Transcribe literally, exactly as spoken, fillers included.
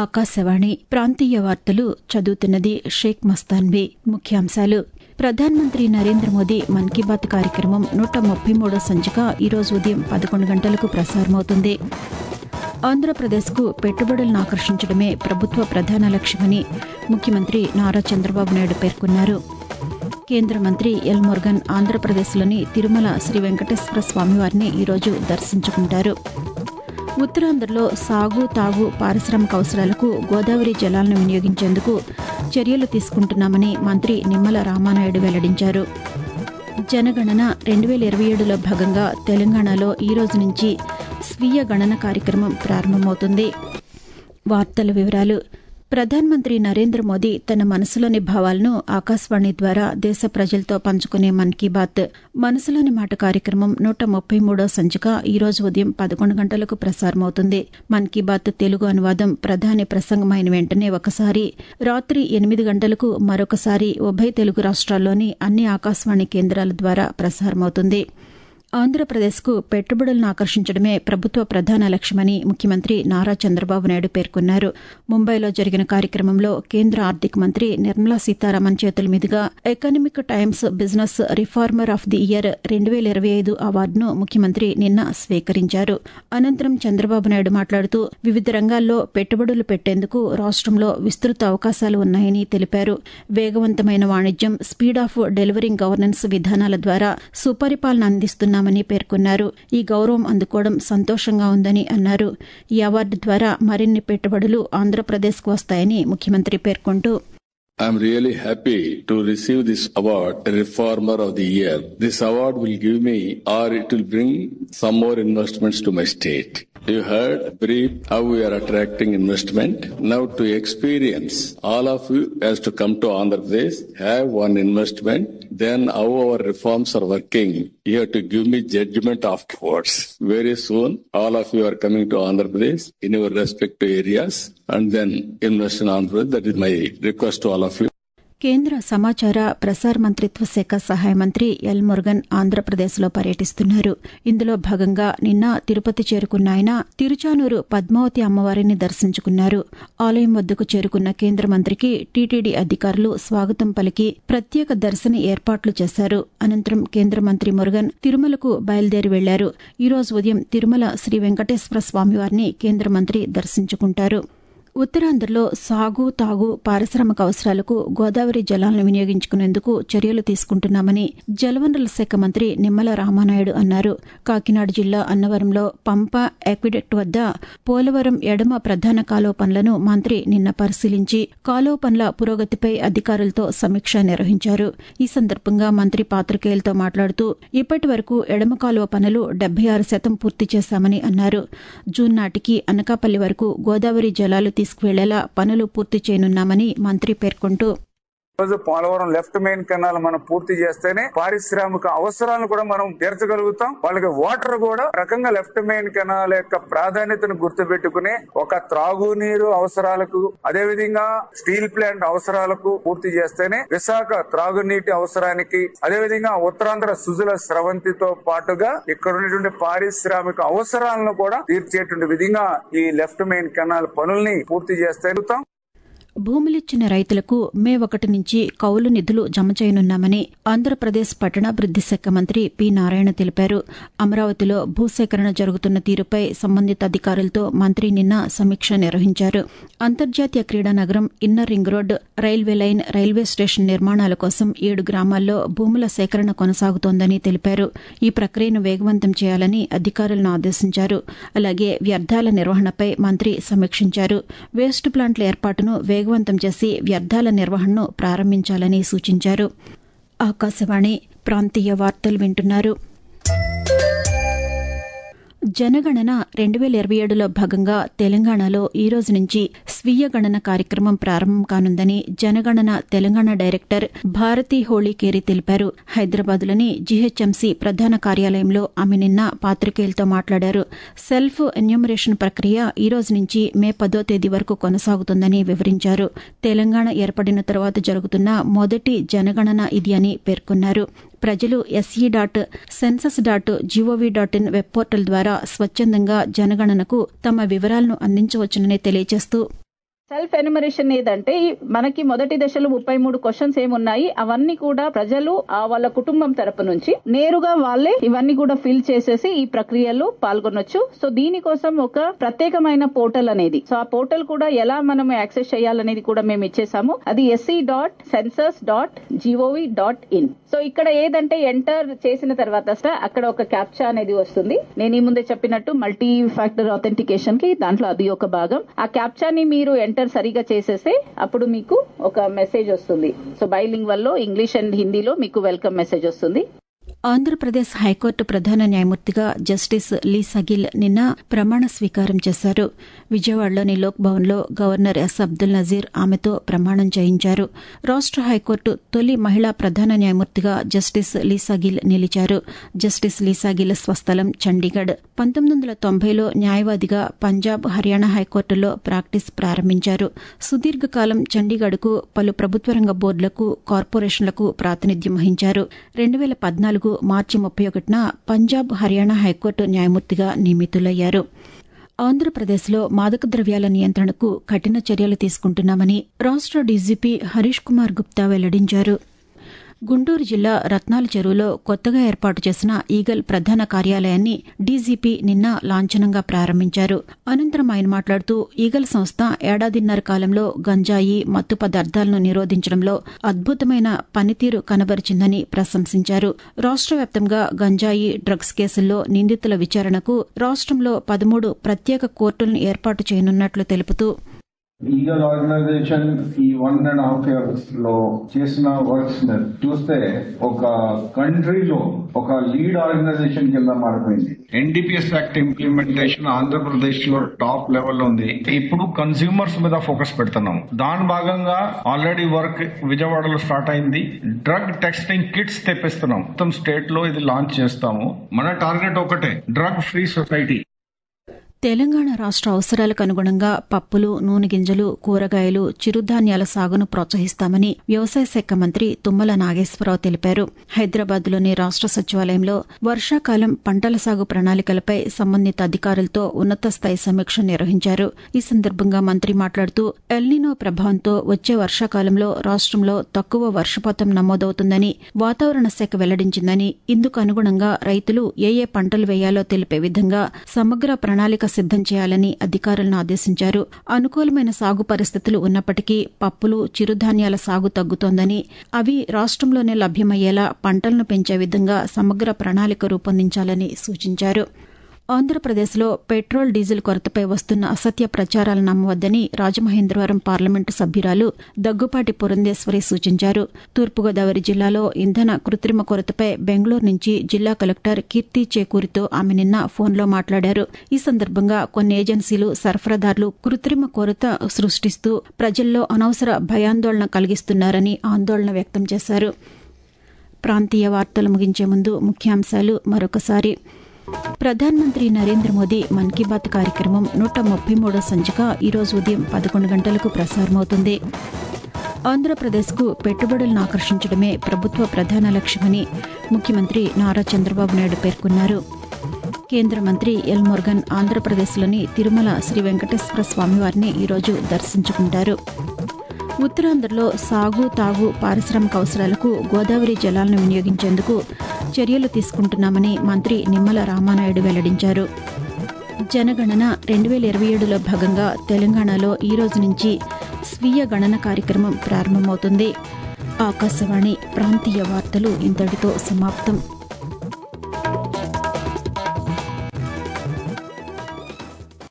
ఆకాశవాణి ప్రాంతీయ వార్తలు చదువుతున్నది షేక్ మస్తాన్వి. ముఖ్యాంశాలు. ప్రధానమంత్రి నరేంద్ర మోదీ మన్ కీ బాత్ కార్యక్రమం నూట ముప్పై మూడో సంచిక ఈరోజు ఉదయం పదకొండు గంటలకు ప్రసారమవుతుంది. ఆంధ్రప్రదేశ్కు పెట్టుబడులను ఆకర్షించడమే ప్రభుత్వ ప్రధాన లక్ష్యమని ముఖ్యమంత్రి నారా చంద్రబాబు నాయుడు పేర్కొన్నారు. కేంద్ర మంత్రి ఎల్ మురుగన్ ఆంధ్రప్రదేశ్లోని తిరుమల శ్రీ వెంకటేశ్వర స్వామివారిని ఈరోజు దర్శించుకుంటారు. ఉత్తరాంధ్రలో సాగు తాగు పారిశ్రామిక అవసరాలకు గోదావరి జలాలను వినియోగించేందుకు చర్యలు తీసుకుంటున్నామని మంత్రి నిమ్మల రామానాయుడు వెల్లడించారు. జనగణన రెండు వేల ఇరవై ఏడులో భాగంగా తెలంగాణలో ఈ రోజు నుంచి స్వీయ గణన కార్యక్రమం ప్రారంభమవుతుంది. వార్తల వివరాలు. ప్రధానమంత్రి నరేంద్ర మోదీ తన మనసులోని భావాలను ఆకాశవాణి ద్వారా దేశ ప్రజలతో పంచుకునే మన్ కీ బాత్ మనసులోని మాట కార్యక్రమం నూట ముప్పై మూడో సంచిక ఈ రోజు ఉదయం పదకొండు గంటలకు ప్రసారమవుతుంది. మన్ కీ బాత్ తెలుగు అనువాదం ప్రధాని ప్రసంగమైన వెంటనే ఒకసారి, రాత్రి ఎనిమిది గంటలకు మరొకసారి ఉభయ తెలుగు రాష్ట్రాల్లోని అన్ని ఆకాశవాణి కేంద్రాల ద్వారా ప్రసారమవుతుంది. ఆంధ్రప్రదేశ్కు పెట్టుబడులను ఆకర్షించడమే ప్రభుత్వ ప్రధాన లక్ష్యమని ముఖ్యమంత్రి నారా చంద్రబాబు నాయుడు పేర్కొన్నారు. ముంబైలో జరిగిన కార్యక్రమంలో కేంద్ర ఆర్థిక మంత్రి నిర్మలా సీతారామన్ చేతుల మీదుగా Economic Times business reformer of the year రెండు వేల ఇరవై ఐదు అవార్డును ముఖ్యమంత్రి నిన్న స్వీకరించారు. అనంతరం చంద్రబాబు నాయుడు మాట్లాడుతూ వివిధ రంగాల్లో పెట్టుబడులు పెట్టేందుకు రాష్ట్రంలో విస్తృత అవకాశాలు ఉన్నాయని తెలిపారు. వేగవంతమైన వాణిజ్యం, స్పీడ్ ఆఫ్ డెలివరింగ్ గవర్నెన్స్ విధానాల ద్వారా సుపరిపాలన అందిస్తున్న మని పేర్కొన్నారు. ఈ గౌరవం అందుకోవడం సంతోషంగా ఉందని అన్నారు. ఈ అవార్డు ద్వారా మరిన్ని పెట్టుబడులు ఆంధ్రప్రదేశ్కు వస్తాయని ముఖ్యమంత్రి పేర్కొంటూ I am really happy to receive this award, Reformer of the Year. This award will give me, or it will bring some more investments to my state. You heard brief how we are attracting investment. Now to experience, all of you has to come to Andhra Pradesh, have one investment, then how our reforms are working. You have to give me judgment afterwards. Very soon, all of you are coming to Andhra Pradesh in your respective areas and then invest in Andhra Pradesh. That is my request to all of you. కేంద్ర సమాచార ప్రసార మంత్రిత్వ శాఖ సహాయ మంత్రి L Murugan ఆంధ్రప్రదేశ్లో పర్యటిస్తున్నారు. ఇందులో భాగంగా నిన్న తిరుపతి చేరుకున్న ఆయన తిరుచానూరు పద్మావతి అమ్మవారిని దర్శించుకున్నారు. ఆలయం వద్దకు చేరుకున్న కేంద్ర మంత్రికి టీటీడీ అధికారులు స్వాగతం పలికి ప్రత్యేక దర్శన ఏర్పాట్లు చేశారు. అనంతరం కేంద్ర మంత్రి మురుగన్ తిరుమలకు బయలుదేరి వెళ్లారు. ఈ రోజు ఉదయం తిరుమల శ్రీ వెంకటేశ్వర స్వామివారిని కేంద్ర మంత్రి దర్శించుకుంటారు. ఉత్తరాంధ్రలో సాగు తాగు పారిశ్రామిక అవసరాలకు గోదావరి జలాలను వినియోగించుకునేందుకు చర్యలు తీసుకుంటున్నామని జలవనరుల శాఖ మంత్రి నిమ్మల రామానాయుడు అన్నారు. కాకినాడ జిల్లా అన్నవరంలో పంప ఎక్విడక్ట్ వద్ద పోలవరం ఎడమ ప్రధాన కాలువ పనులను మంత్రి నిన్న పరిశీలించి కాలువ పనుల పురోగతిపై అధికారులతో సమీక్ష నిర్వహించారు. ఈ సందర్భంగా మంత్రి పాత్రికేయులతో మాట్లాడుతూ ఇప్పటి వరకు ఎడమ కాలువ పనులు డెబ్బై ఆరు శాతం పూర్తి చేశామని అన్నారు. జూన్ నాటికి అనకాపల్లి వరకు గోదావరి జలాలు తీసుకువెళ్లేలా పనులు పూర్తి చేయనున్నామని మంత్రి పేర్కొంటూ రోజు పోలవరం లెఫ్ట్ మెయిన్ కెనాల్ మనం పూర్తి చేస్తేనే పారిశ్రామిక అవసరాలను కూడా మనం తీర్చగలుగుతాం. వాళ్ళకి వాటర్ కూడా రకంగా లెఫ్ట్ మెయిన్ కెనాల్ యొక్క ప్రాధాన్యతను గుర్తుపెట్టుకుని ఒక త్రాగునీరు అవసరాలకు, అదే విధంగా స్టీల్ ప్లాంట్ అవసరాలకు పూర్తి చేస్తేనే విశాఖ త్రాగునీటి అవసరానికి, అదే విధంగా ఉత్తరాంధ్ర సుజల స్రవంతితో పాటుగా ఇక్కడ ఉన్నటువంటి పారిశ్రామిక అవసరాలను కూడా తీర్చేటువంటి విధంగా ఈ లెఫ్ట్ మెయిన్ కెనాల్ పనుల్ని పూర్తి చేస్తే భూములిచ్చిన రైతులకు మే ఒకటి నుంచి కౌలు నిధులు జమ చేయనున్నామని ఆంధ్రప్రదేశ్ పట్టణాభివృద్ది శాఖ మంత్రి పి నారాయణ తెలిపారు. అమరావతిలో భూసేకరణ జరుగుతున్న తీరుపై సంబంధిత అధికారులతో మంత్రి నిన్న సమీక్ష నిర్వహించారు. అంతర్జాతీయ క్రీడా నగరం, inner ring road, railway line, railway station నిర్మాణాల కోసం ఏడు గ్రామాల్లో భూముల సేకరణ కొనసాగుతోందని తెలిపారు. ఈ ప్రక్రియను వేగవంతం చేయాలని అధికారులను ఆదేశించారు. అలాగే వ్యర్థాల నిర్వహణపై మంత్రి సమీక్షించారు. వేస్ట్ ప్లాంట్ల ఏర్పాటును వేగ వేగవంతం చేసి వ్యర్థాల నిర్వహణను ప్రారంభించాలని సూచించారు. ఆకాశవాణి ప్రాంతీయ వార్తలు వింటున్నారు. జనగణన రెండు వేల ఇరవై ఏడులో భాగంగా తెలంగాణలో ఈ రోజు నుంచి స్వీయ గణన కార్యక్రమం ప్రారంభం కానుందని జనగణన తెలంగాణ డైరెక్టర్ భారతి హోళీకేరి తెలిపారు. హైదరాబాద్లోని జీహెచ్ఎంసీ ప్రధాన కార్యాలయంలో ఆమె నిన్న పాతికేయులతో మాట్లాడారు. సెల్ఫ్ ఎన్యూమరేషన్ ప్రక్రియ ఈ రోజు నుంచి మే పదో తేదీ వరకు కొనసాగుతుందని వివరించారు. తెలంగాణ ఏర్పడిన తర్వాత జరుగుతున్న మొదటి జనగణన ఇది అని పేర్కొన్నారు. ప్రజలు S E dot census dot G O V dot in web portal ద్వారా స్వచ్ఛందంగా జనగణనకు తమ వివరాలను అందించవచ్చునని తెలియజేస్తూ సెల్ఫ్ ఎన్యుమరేషన్ ఏదంటే మనకి మొదటి దశలో ముప్పై మూడు క్వశ్చన్స్ ఏమున్నాయి అవన్నీ కూడా ప్రజలు వాళ్ళ కుటుంబం తరపు నుంచి నేరుగా వాళ్ళే ఇవన్నీ కూడా ఫిల్ చేసేసి ఈ ప్రక్రియలో పాల్గొనొచ్చు. సో దీనికోసం ఒక ప్రత్యేకమైన పోర్టల్ అనేది, సో ఆ పోర్టల్ కూడా ఎలా మనం యాక్సెస్ చేయాలనేది కూడా మేము ఇచ్చేసాము. అది S C dot census dot G O V dot in. So ఇక్కడ ఏదంటే ఎంటర్ చేసిన తర్వాత అక్కడ ఒక క్యాప్చా అనేది వస్తుంది. నేను ఈ ముందే చెప్పినట్టు మల్టీ ఫ్యాక్టర్ ఆథెంటికేషన్ కి దాంట్లో అది ఒక భాగం. ఆ క్యాప్చాని మీరు ఎంటర్ సరిగా చేసేస్తే అప్పుడు మీకు ఒక మెసేజ్ వస్తుంది. సో బైలింగ్వల్ లో ఇంగ్లీష్ అండ్ హిందీలో మీకు వెల్కమ్ మెసేజ్ వస్తుంది. ఆంధ్రప్రదేశ్ హైకోర్టు ప్రధాన న్యాయమూర్తిగా జస్టిస్ లీసా గిల్ నిన్న ప్రమాణ స్వీకారం చేశారు. విజయవాడలోని లోక్ భవన్లో గవర్నర్ ఎస్ అబ్దుల్ నజీర్ ఆమెతో ప్రమాణం చేయించారు. రాష్ట హైకోర్టు తొలి మహిళా ప్రధాన న్యాయమూర్తిగా జస్టిస్ లీసా గిల్ నిలిచారు. జస్టిస్ లీసా గిల్ స్వస్థలం చండీగఢ్. పంతొమ్మిది వందల తొంభైలో న్యాయవాదిగా పంజాబ్, హర్యానా హైకోర్టులో ప్రాక్టీస్ ప్రారంభించారు. సుదీర్ఘకాలం చండీగఢ్కు పలు ప్రభుత్వ రంగ బోర్డులకు, కార్పొరేషన్లకు ప్రాతినిధ్యం వహించారు. రెండు వేల పద్నాలుగు మార్చి ముప్పై ఒకటిన పంజాబ్, హర్యానా హైకోర్టు న్యాయమూర్తిగా నియమితులయ్యారు. ఆంధ్రప్రదేశ్లో మాదక ద్రవ్యాల నియంత్రణకు కఠిన చర్యలు తీసుకుంటున్నామని రాష్ట డీజీపీ హరీష్ కుమార్ గుప్తా వెల్లడించారు. గుంటూరు జిల్లా రత్నాల చెరువులో కొత్తగా ఏర్పాటు చేసిన ఈగల్ ప్రధాన కార్యాలయాన్ని డీజీపీ నిన్న లాంఛనంగా ప్రారంభించారు. అనంతరం ఆయన మాట్లాడుతూ ఈగల్ సంస్థ ఏడాదిన్నర కాలంలో గంజాయి, మత్తు పదార్థాలను నిరోధించడంలో అద్భుతమైన పనితీరు కనబరిచిందని ప్రశంసించారు. రాష్ట వ్యాప్తంగా గంజాయి, డ్రగ్స్ కేసుల్లో నిందితుల విచారణకు రాష్ట్రంలో పదమూడు ప్రత్యేక కోర్టులను ఏర్పాటు చేయనున్నట్లు తెలుపుతూ ఈగల్ ఆర్గనైజేషన్ ఈ వన్ అండ్ హాఫ్ ఇయర్స్ లో చేసిన వర్క్స్ చూస్తే ఒక కంట్రీలో ఒక లీడ్ ఆర్గనైజేషన్ కింద మారిపోయింది. ఎన్డీపీఎస్ యాక్ట్ ఇంప్లిమెంటేషన్ ఆంధ్రప్రదేశ్ లో టాప్ లెవెల్ లో ఉంది. ఇప్పుడు కన్స్యూమర్స్ మీద ఫోకస్ పెడుతున్నాం. దాని భాగంగా ఆల్రెడీ వర్క్ విజయవాడలో స్టార్ట్ అయింది. డ్రగ్ టెస్టింగ్ కిట్స్ తెప్పిస్తున్నాం. మొత్తం స్టేట్ లో ఇది లాంచ్ చేస్తాము. మన టార్గెట్ ఒకటే, డ్రగ్ ఫ్రీ సొసైటీ. తెలంగాణ రాష్ట అవసరాలకు అనుగుణంగా పప్పులు, నూనె గింజలు, కూరగాయలు, చిరుధాన్యాల సాగును ప్రోత్సహిస్తామని వ్యవసాయ శాఖ మంత్రి తుమ్మల నాగేశ్వరరావు తెలిపారు. హైదరాబాద్లోని రాష్ట సచివాలయంలో వర్షాకాలం పంటల సాగు ప్రణాళికలపై సంబంధిత అధికారులతో ఉన్నత స్థాయి సమీక్ష నిర్వహించారు. ఈ సందర్భంగా మంత్రి మాట్లాడుతూ ఎల్నినో ప్రభావంతో వచ్చే వర్షాకాలంలో రాష్ట్రంలో తక్కువ వర్షపాతం నమోదవుతుందని వాతావరణ శాఖ వెల్లడించిందని, ఇందుకు అనుగుణంగా రైతులు ఏ ఏ పంటలు వేయాలో తెలిపే విధంగా సమగ్ర ప్రణాళిక సిద్దం చేయాలని అధికారులను ఆదేశించారు. అనుకూలమైన సాగు పరిస్థితులు ఉన్నప్పటికీ పప్పులు, చిరుధాన్యాల సాగు తగ్గుతోందని, అవి రాష్ట్రంలోనే లభ్యమయ్యేలా పంటలను పెంచే విధంగా సమగ్ర ప్రణాళిక రూపొందించాలని సూచించారు. ఆంధ్రప్రదేశ్లో పెట్రోల్, డీజిల్ కొరతపై వస్తున్న అసత్య ప్రచారాలు నమ్మవద్దని రాజమహేంద్రవరం పార్లమెంటు సభ్యురాలు దగ్గుపాటి పురంధేశ్వరి సూచించారు. తూర్పుగోదావరి జిల్లాలో ఇంధన కృత్రిమ కొరతపై బెంగళూరు నుంచి జిల్లా కలెక్టర్ కీర్తి చేకూరితో ఆమె నిన్న ఫోన్లో మాట్లాడారు. ఈ సందర్భంగా కొన్ని ఏజెన్సీలు, సరఫరాదారులు కృత్రిమ కొరత సృష్టిస్తూ ప్రజల్లో అనవసర భయాందోళన కలిగిస్తున్నారని ఆందోళన వ్యక్తం చేశారు. ప్రాంతీయ వార్తలు ముగించే ముందు ముఖ్యాంశాలు మరొకసారి. ప్రధానమంత్రి నరేంద్ర మోదీ మన్ కీ బాత్ కార్యక్రమం నూట ముప్పై మూడో సంచిక ఈరోజు ఉదయం పదకొండు గంటలకు ప్రసారమవుతుంది. ఆంధ్రప్రదేశ్కు పెట్టుబడులను ఆకర్షించడమే ప్రభుత్వ ప్రధాన లక్ష్యమని ముఖ్యమంత్రి నారా చంద్రబాబు నాయుడు పేర్కొన్నారు. కేంద్ర మంత్రి ఎల్ మురుగన్ ఆంధ్రప్రదేశ్లోని తిరుమల శ్రీ వెంకటేశ్వర స్వామివారిని ఈరోజు దర్శించుకుంటారు. ఉత్తరాంధ్రలో సాగు, తాగు, పారిశ్రామిక అవసరాలకు గోదావరి జలాలను వినియోగించేందుకు చర్యలు తీసుకుంటున్నామని మంత్రి నిమ్మల రామానాయుడు వెల్లడించారు. జనగణన రెండు వేల ఇరవై ఏడులో భాగంగా తెలంగాణలో ఈ రోజు నుంచి స్వీయ గణన కార్యక్రమం ప్రారంభమవుతుంది. ఆకాశవాణి ప్రాంతీయ వార్తలు ఇంతటితో సమాప్తం.